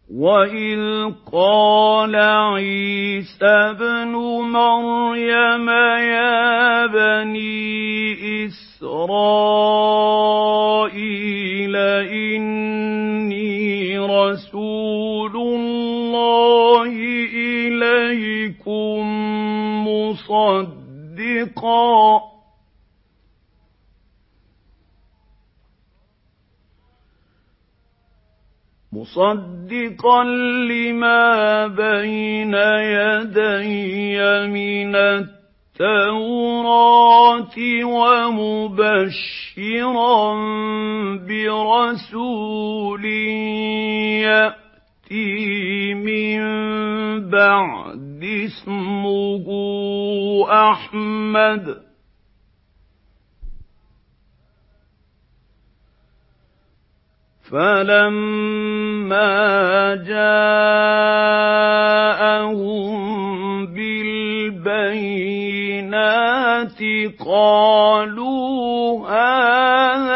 وَإِذْ قَالَ عِيسَى ابْنُ مَرْيَمَ يَا بَنِي إِسْرَائِيلَ إِنِّي رَسُولُ اللَّهِ إِلَيْكُم مُصَدِّقًا لِّمَا بَيْنَ يَدَيَّ مِنَ التَّوْرَاةِ وَمُبَشِّرًا بِرَسُولٍ يَأْتِي مِن بَعْدِي اسْمُهُ أَحْمَدُ ۖ فَلَمَّا جَاءَهُم بِالْبَيِّنَاتِ قَالُوا هَٰذَا